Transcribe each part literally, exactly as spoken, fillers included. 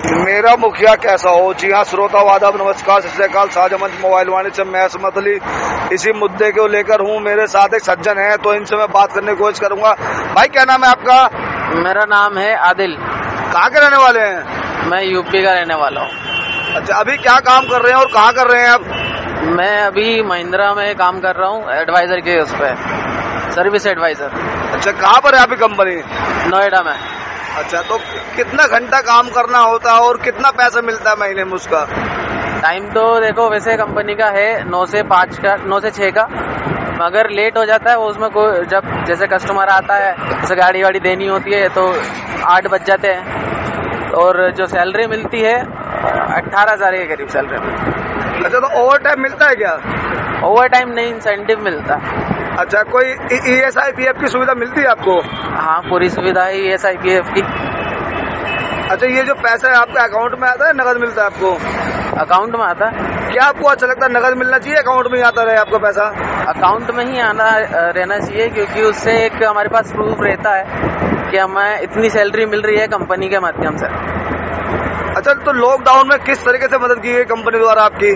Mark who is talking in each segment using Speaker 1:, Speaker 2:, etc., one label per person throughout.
Speaker 1: मेरा मुखिया कैसा हो। जी हाँ श्रोता वादा नमस्कार सत श्री अकाल। साझा मोबाइल वाणी से मैं असमत अली इसी मुद्दे को लेकर हूँ। मेरे साथ एक सज्जन है तो इनसे मैं बात करने की कोशिश करूंगा। भाई क्या नाम है आपका?
Speaker 2: मेरा नाम है आदिल।
Speaker 1: कहाँ के रहने वाले हैं?
Speaker 2: मैं यूपी का रहने वाला हूँ।
Speaker 1: अच्छा, अभी क्या काम कर रहे हैं और कहाँ कर रहे हैं आप?
Speaker 2: मैं अभी महिंद्रा में काम कर रहा हूँ, एडवाइजर के उस पे, सर्विस एडवाइजर।
Speaker 1: अच्छा, कहाँ पर है आपकी कंपनी?
Speaker 2: नोएडा में।
Speaker 1: अच्छा, तो कितना घंटा काम करना होता है और कितना पैसा मिलता है महीने में उसका?
Speaker 2: टाइम तो देखो वैसे कंपनी का है नौ से पाँच का, नौ से छह का। अगर लेट हो जाता है वो उसमें कोई, जब जैसे कस्टमर आता है जैसे गाड़ी वाड़ी देनी होती है तो आठ बज जाते हैं। और जो सैलरी मिलती है अट्ठारह हजार के करीब सैलरी मिलती है।
Speaker 1: अच्छा, तो ओवर टाइम मिलता है क्या?
Speaker 2: ओवर टाइम नहीं, इंसेंटिव मिलता है।
Speaker 1: अच्छा, कोई E S I P F की सुविधा मिलती है आपको?
Speaker 2: हाँ, पूरी सुविधा है E S I P F की।
Speaker 1: अच्छा, ये जो पैसा है आपके अकाउंट में आता है नगद मिलता है आपको?
Speaker 2: अकाउंट में आता है।
Speaker 1: क्या आपको अच्छा लगता है नगद मिलना चाहिए अकाउंट में ही आता रहे आपका पैसा?
Speaker 2: अकाउंट में ही आना रहना चाहिए, क्योंकि उससे एक हमारे पास प्रूफ रहता है कि हमें इतनी सैलरी मिल रही है कंपनी के माध्यम से।
Speaker 1: अच्छा, तो लॉकडाउन में किस तरीके से मदद की गई कंपनी द्वारा आपकी?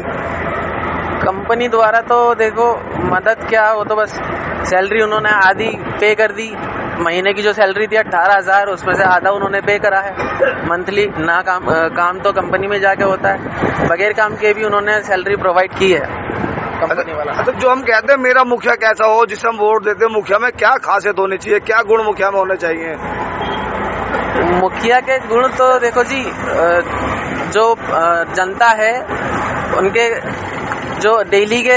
Speaker 2: कंपनी द्वारा तो देखो मदद क्या, वो तो बस सैलरी उन्होंने आधी पे कर दी। महीने की जो सैलरी थी अठारह हजार, उसमें से आधा उन्होंने पे करा है मंथली। ना काम काम तो कंपनी में जाके होता है, बगैर काम के भी उन्होंने सैलरी प्रोवाइड की है कंपनी वाला।
Speaker 1: अच्छा, जो हम कहते हैं मेरा मुखिया कैसा हो, जिसे हम वोट देते हैं, मुखिया में क्या खासियत होनी चाहिए, क्या गुण मुखिया में होने चाहिए?
Speaker 2: मुखिया के गुण तो देखो जी, जो जनता है उनके जो डेली के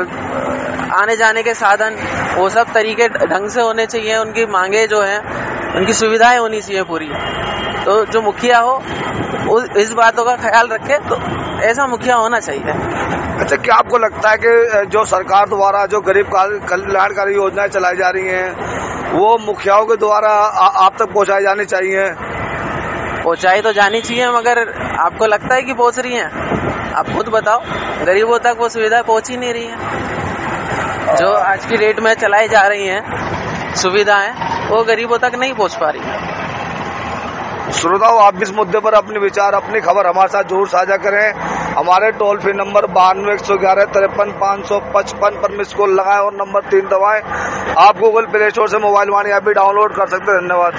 Speaker 2: आने जाने के साधन वो सब तरीके ढंग से होने चाहिए। उनकी मांगे जो हैं, उनकी सुविधाएं होनी चाहिए पूरी। तो जो मुखिया हो इस बातों का ख्याल रखे, तो ऐसा मुखिया होना चाहिए।
Speaker 1: अच्छा, क्या आपको लगता है कि जो सरकार द्वारा जो गरीब कल्याणकारी योजनाएं चलाई जा रही हैं वो मुखियाओं के द्वारा आप तक पहुंचाई जानी चाहिए?
Speaker 2: पहुंचाई तो जानी चाहिए, मगर आपको लगता है कि पहुंच रही हैं? आप खुद बताओ, गरीबों तक वो सुविधा पहुंच ही नहीं रही है। जो आज की डेट में चलाई जा रही हैं सुविधाएं, वो गरीबों तक नहीं पहुंच पा रही है।
Speaker 1: श्रोताओं, आप इस मुद्दे पर अपने विचार, अपनी खबर हमारे साथ जरूर साझा करें। हमारे टोल फ्री नंबर बानवे एक सौ ग्यारह तिरपन पाँच सौ पचपन पर मिस कॉल लगाएं और नंबर तीन दबाएं। आप गूगल प्ले स्टोर से मोबाइल वाणी ऐप भी डाउनलोड कर सकते हैं। धन्यवाद।